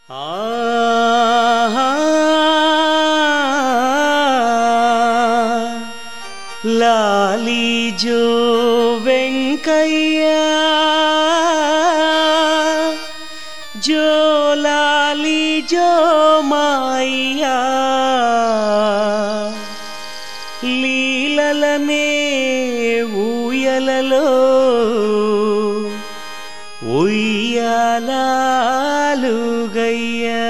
లాలి జో వెంకయ్య జో లాలి జో మాయ్యా లీలలనే ఊయలలో ఉయ్యాలాలుగయ్యా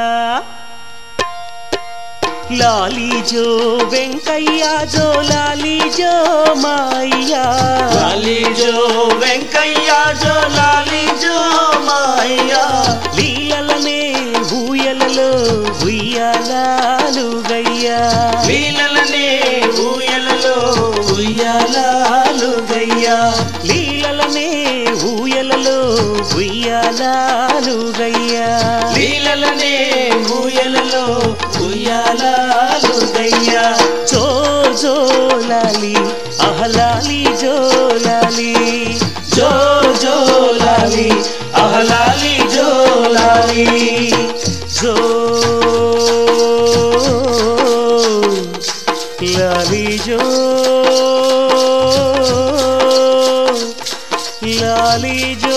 లాలి జో వెంకయ్య జో లాలి జో మాయ్యా లాలి జో వెంకయ్య జో లాలి జో మాయ్యా లీలలనే ఊయలలో ఉయ్యాలాలుగయ్యా లీలలనే ఊయలలో ఉయ్యాలాలుగయ్యా లీలలనే ఊయలలో ఉయ్యాలాలుగయ్యా లీలలనే ఊయలలో ఉయ్యాలాలుగయ్యా జో జో లాలి అహలాలి జో లాలి జో జో లాలి అహలాలి జో లాలి జో లాలి జో లాలి జో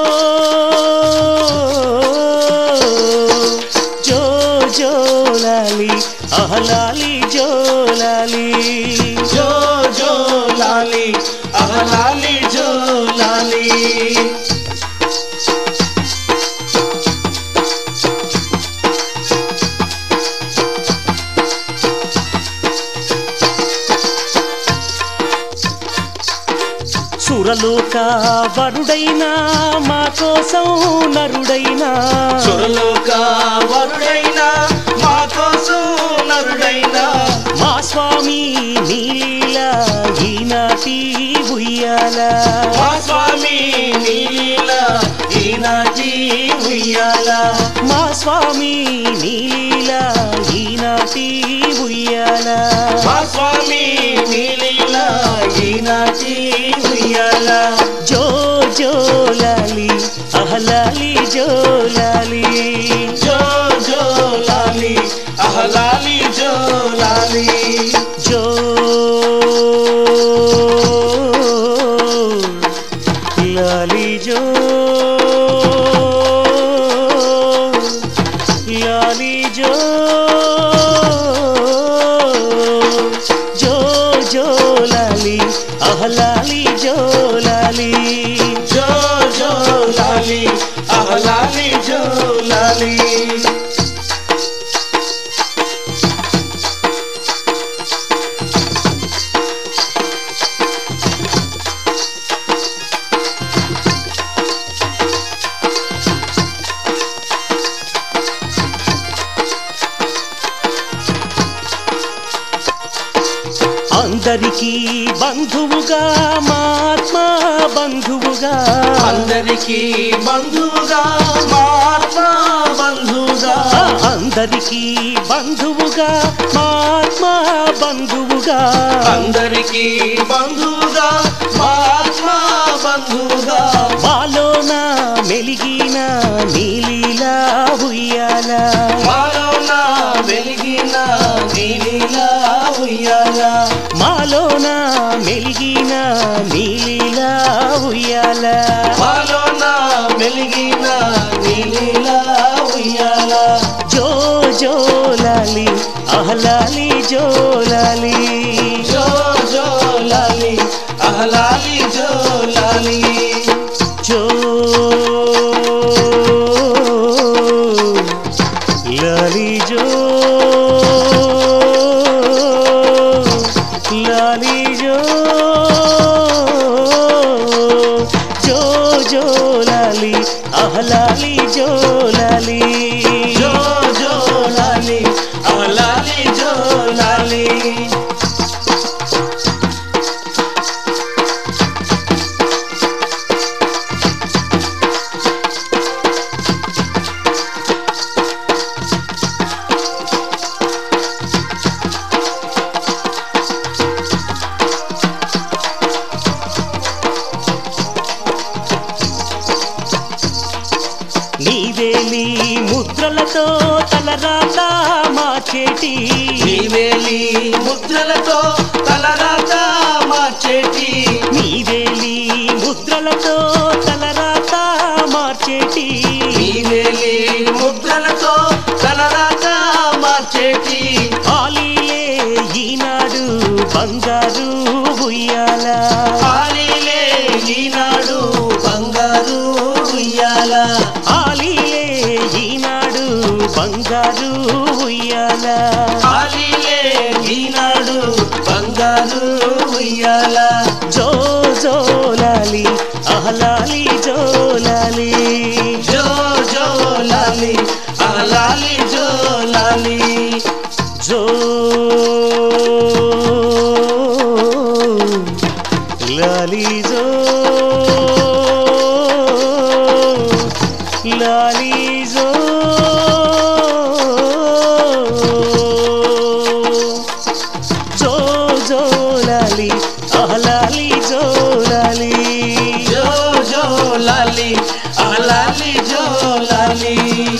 జో జో లాలి అహలాలి జో లాలి జో జో లాలి అహలాలి జో లాలి సురలోక వరుడైనా మా కోసం నరుడైనా సురలోక వరుడైనా మా కోసం నరుడైనా మా స్వామి నీలీలా ఈనాటి ఉయ్యాల మా స్వామి నీలీలా ఈనాటి ఉయ్యాల మా స్వామి నీలీలా ఈనాటి ఉయ్యాల మా స్వామి నీలీలా ఈనాటి ఉయ్యాల జో జో లాలి అహలాలి జో లాలి జో జో లాలి అహలాలి జో లాలి జో లాలి జో లాలి జో జో జో లాలి అహలాలి జో లాలి జో జో లాలి అహలాలి జో లాలి అందరికీ బంధువుగా మా ఆత్మ బంధువుగా అందరికీ బంధువుగా మా ఆత్మ బంధువుగా అందరికీ బంధువుగా మా ఆత్మ బంధువుగా అందరికీ బంధువుగా మా ఆత్మ బంధువుగా మాలోన మెలిగిన నీలీలా ఉయ్యాల మాలోన వెలిగిన నీలీలా ఉయ్యాల మాలోన మెలిగిన నీలీలా ఉయ్యాల మాలోన వెలిగిన నీలీలా ఉయ్యాల జో జో లాలి అహలాలి జో లాలి జో జో లాలి అహలాలి జో లాలి జో లాలి జో లాలి జో జో జో లాలి అహలాలి జో లాలి జో జో లాలి అహలాలి జో లాలి నీవేలి ముద్దు ముద్రలతో తలరాత మార్చేటి నీవేలి ముద్రలతో తలరాత మార్చేటి నీవేలి ముద్రలతో తలరాత మార్చేటి నీవేలి ముద్రలతో తలరాత మార్చేటి ఆలీలే ఈనాడు బంగారు ఉయ్యాల ఆలీలే ఈనాడు బంగారు ఉయ్యాల ఆలీలే ఈనాడు బంగారు ఉయ్యాల ఆలీలే ఈనాడు బంగారు ఉయ్యాల జో జోలాలి అహలాలి జోలాలి జో జో లాలి లాలి జో లాలి జో లాలి జో లాలి జో జో జో లాలి అహలాలి జో లాలి జో జో లాలి లాలి జో లాలి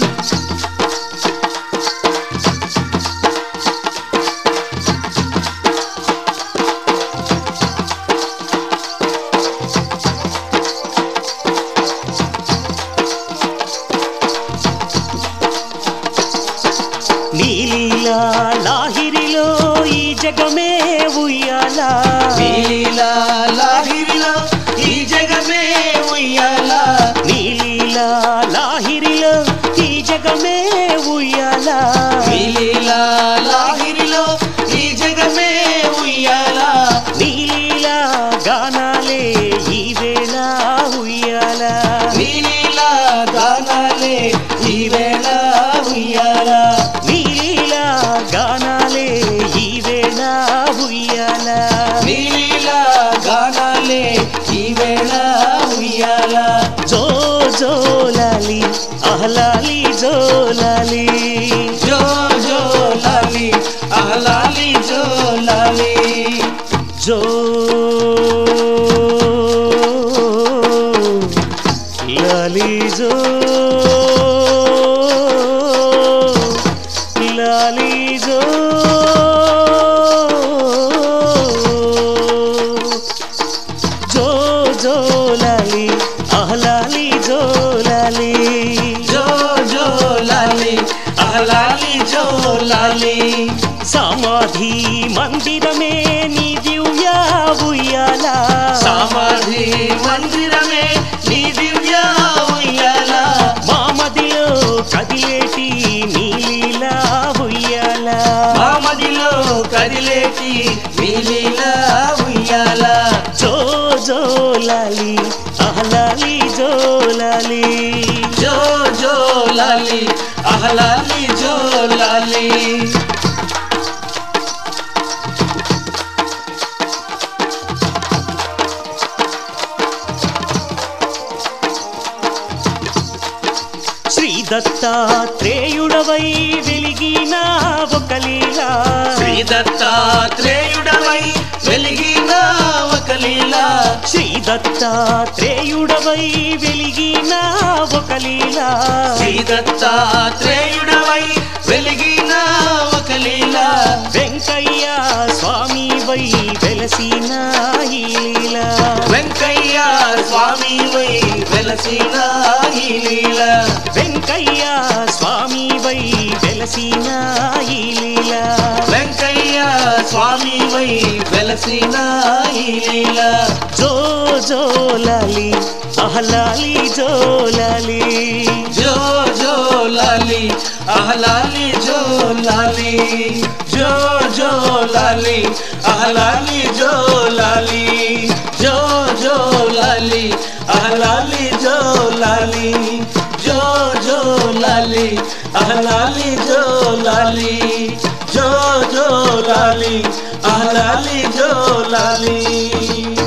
నీలీలా లాహిరిలో ఈ జగమే ఉయ్యాల నీలీలా లాహిరిలో ఈ జగమే ఉయ్యాల నీలీలా లాహిరిలో ఈ జగమే ఉయ్యాల నీలీలా లాహిరిలో ఈ జగమే ఉయ్యాల నీలీలా గానాలే ఈ వేళ ఉయ్యాల నీలీలా గానాలే ఈ వేళ ఉయ్యాల నీలీలా గానాలే ఈ వేళ ఉయ్యాల నీలీలా గానాలే ఈ వేళ ఉయ్యాల జో జోలాలి అహలాలి జోలాలి జో జో లాలి లాలి జో లాలి జో లాలి జో లాలి జో జో జోలాలి అహలాలి జోలాలి జో జో లాలి లాలి జో లాలి సమాధి మందిరమే నీ దివ్య ఉయ్యాల సమాధి మందిరమే నీ దివ్య ఉయ్యాల మామదిలో కదిలేటి నీలీలా ఉయ్యాల మామదిలో కదిలేటి నీలీలా ఉయ్యాల జో జోలాలి అహలాలి జోలాలి జో జో లాలి లాలి జో లాలి శ్రీ దత్తాత్రేయుడవై వెలిగిన ఒక లీలా శ్రీ దత్తాత్రేయుడవై వెలిగిన ఒక లీలా శ్రీ దత్తాత్రేయుడవై వెలిగిన ఒక లీలా శ్రీ దత్తాత్రేయుడవై వెలిగిన ఒక లీలా వెంకయ్య స్వామి వై వెలసిన ఈ లీలా వెంకయ్య స్వామి వై వెలసిన ఈ లీలా వెంకయ్య స్వామి వై వెలసిన ఈ లీలా వెంకయ్య స్వామి వై వెలసిన ఈ లీలా జో జోలాలి అహలాలి జోలాలి జో జో లాలి లాలి జో లాలి జో జో లాలి లాలి జో లాలి జో జో లాలి లాలి జో లాలి జో జో లాలి లాలి జో లాలి జో జో లాలి లాలి జో లాలి